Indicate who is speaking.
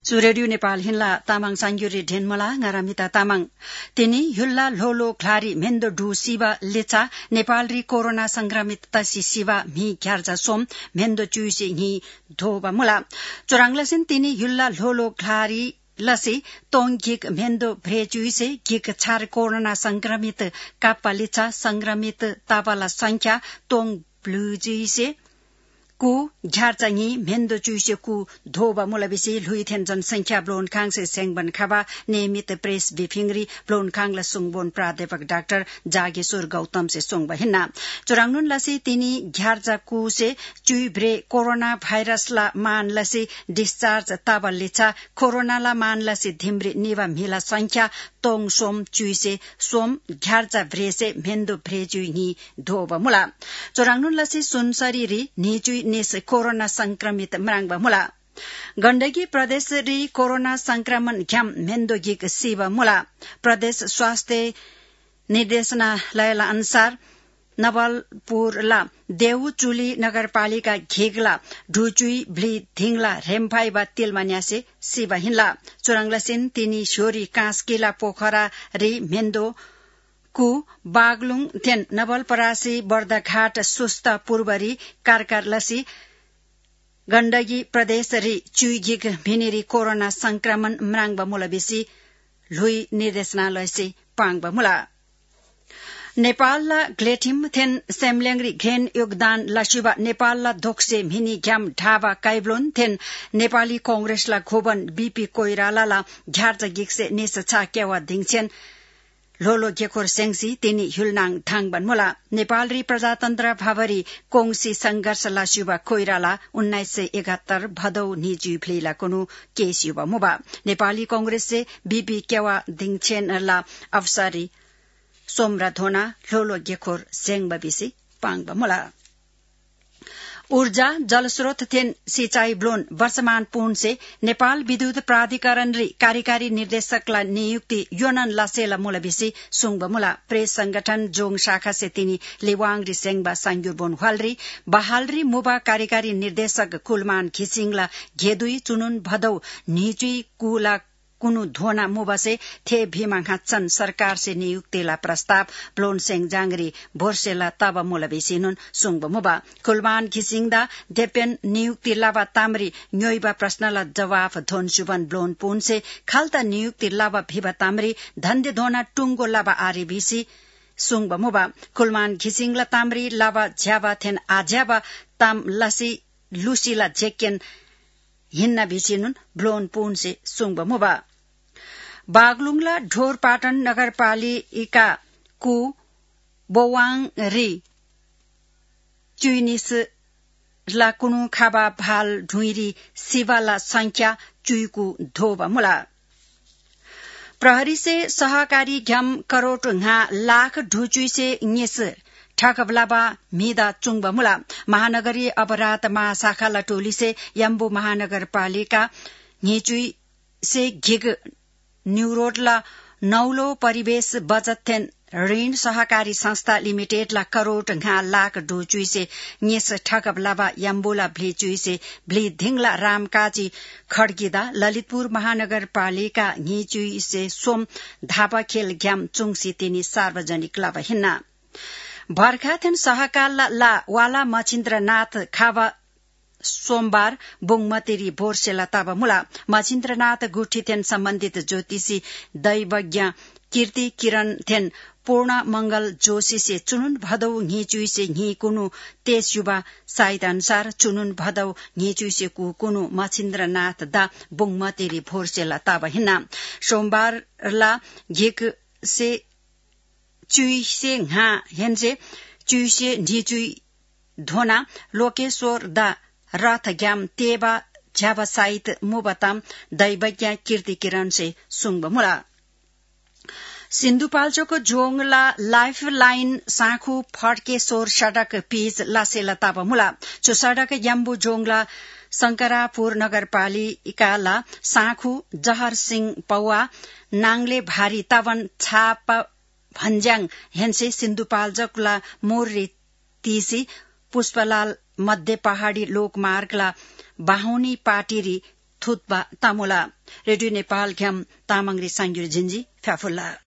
Speaker 1: radio Nepal हिन्ला तामाङ सांग्युरी ढेनमला ngaramita तामाङ तिनी हुल्ला लोलो क्लारी मेन्दो डु सिवा लेचा नेपालरी कोरोना संक्रमित तसी सिवा मी घ्यार्जा सोम मेन्दो चुइसे हि धोबा मुला चोराङलसिन तिनी हुल्ला लोलो क्लारी लसी तोङ गिक मेन्दो भ्रेचुइसे गिक छार कोरोना संक्रमित काप्पा लेचा संक्रमित तापाला संख्या तोङ ब्लुजुइसे कु घ्यार्चाङी मेन्दो चुइसे कु धोबा मुलाबिसी लुइथेन जनसंख्या ब्लोन खाङ से सेंगबन खाबा नियमित प्रेस बिफिंगरी ब्लोन खाङला सुङबोन प्राध्यापक डाक्टर जागेश्वर गौतम से सुङबा हिन्ना चोराङनुन लसी तिनी घ्यार्चा कु से चुइब्रे कोरोना भाइरस ला मान लसी डिस्चार्ज ताबा लेचा कोरोना ला मान लसी धिम्री निवा मिला संख्या तोङ सोम चुइसे सोम घ्यार्चा भ्रेसे मेन्दो भ्रेजुङी धोबा मुला चोराङनुन लसी सुनसरी री निचुइ नेस कोरोना संक्रमित मराङबा मुला गण्डकी प्रदेश री कोरोना संक्रमण घ्याम मेन्दोगिक सिवा मुला प्रदेश स्वास्थ्य निर्देशनालयला अनुसार नवलपुरला देउचुली नगरपालिका घेगला ढुचुई ब्ली धिङला रेम्फाई बा तिलमान्यासे सिवा हिन्ला चोराङलसिन तिनी छोरी काँसकिला पोखरा री मेन्दो कु बागलुङ थेन नवलपरासी बर्दाघाट सुस्ता पूर्वरी कारकार लसी गण्डकी प्रदेश री चुइगिक भिनेरी कोरोना संक्रमण मराङबा मुलाबिसी लुई निर्देशनालय से पाङबा मुला नेपालला ग्लेठिम थेन सेमलेङरी घ्रेन योगदान लसुबा नेपालला धोक्से भिनी घ्याम ढाबा काइब्लोन थेन नेपाली कांग्रेसला घोबन बीपी कोइरालाला घ्यार्चा गिक्से नेस छा केवा धिङछेन लोलो घेखोर सेंगसी तिनी हुलनाङ ढाङबन मुला नेपालरी प्रजातन्त्र भावरी कोंगसी संघर्ष लासुबा कोइराला 1971 भदौ निजु फ्लेला कुनु केसुबा मुबा नेपाली कांग्रेस से बीपी केवा धिङछेन ला अफसरी सोमरा धोना लोलो घेखोर सेंगबा बिसी पाङबा मुला ऊर्जा जलस्रोत थेन सिंचाई ब्लोन वर्षमान पूर्ण से नेपाल विद्युत प्राधिकरण री कार्यकारी निर्देशकला नियुक्ति योनन लासेला मुलाबिसी सुङबा मुला प्रेस संगठन जोङ शाखा से तिनी लेवाङ री सेंगबा सांग्युरबोन हलरी बहालरी मुबा कार्यकारी निर्देशक कुलमान घिसिङला घेदुई चुनुन भदौ निजुई कुला कुनु धोना मुबसे थे भीमा हाचन सरकार से नियुक्तिला प्रस्ताव ब्लोन सेंग जांगरी भोरसेला तब मुलाबिसिनुन सुङब मुबा कुलमान घिसिङदा देपेन नियुक्ति लाबा तामरी न्योइबा प्रश्नला जवाफ धोनसुबन ब्लोन पुन से खालता नियुक्ति लाबा भिबा तामरी धन्де धोना टुंगो लाबा आरबीसी सुङब मुबा कुलमान घिसिङला तामरी लाबा झ्याबा थेन आझ्याबा ताम लसी लुसीला झेकेन हिन्ना बिसिनुन ब्लोन पुन से सुङब मुबा बागलुङला ढोरपाटन नगरपालिका कु बोवाङ री चुइनिस ला कुनु खाबा भाल ढुइरी सिवाला संख्या चुइकु धोबा मुला प्रहरी से सहकारी घ्याम करोट घा लाख ढुचुइ से निस ठकबलाबा मिदा चुङबा मुला महानगरीय अपराध महाशाखा लटोली से यम्बु महानगरपालिका निचुइ से घिग न्यूरोडला नौलो परिवेश बचत थेन ऋण सहकारी संस्था लिमिटेडला करोड़ घा लाख ढोचुइ से निस ठकबलाबा यम्बुला भ्लेचुइ से भ्ली धिङला रामकाजी खड्गिदा ललितपुर महानगरपालिका निचुइ से सोम धापा खेल घ्याम चुङसी तिनी सार्वजनिक लाबा हिन्ना भर्खा थेन सहकाल ला वाला मछिन्द्रनाथ खाबा सोमबार बुङमतेरी भोरसेला ताबा मुला मछिन्द्रनाथ गुठी थेन सम्बन्धित ज्योतिषी दैवज्ञ कीर्ति किरण थेन पूर्ण मंगल जोशी से चुनुन भदौ घिचुइ से घि कुनु तेज युवा साइत अनुसार चुनुन भदौ घिचुइ से कुनु मछिन्द्रनाथ दा बुङमतेरी भोरसेला ताबा हिन्ना सोमबार ला घिक से चुइ से घा हेन्से चुइ से ढिचुइ धोना लोकेश्वर दा रथ ग्याम तेबा झ्याबा साइत मुबताम दैवज्ञ कीर्ति किरण से सुङब मुला सिन्धुपाल्चोको जोङला लाइफ लाइन साखु फड्केश्वर सड़क पिच लासेला ताबा मुला चो सड़क यम्बु जोङला शंकरापुर नगरपालिकाला साखु जहर सिंह पौवा नाङले भारी तावन छाप भन्ज्याङ हेन्से सिन्धुपाल्चोकला मोर्री तीसी पुष्पलाल मध्य पहाड़ी लोकमार्गला बाहुनी पाटिरी थुतबा तामोला रेडियो नेपाल ख्याम तामाङ रि सांगुर झिन्जी फ्याफुल्ला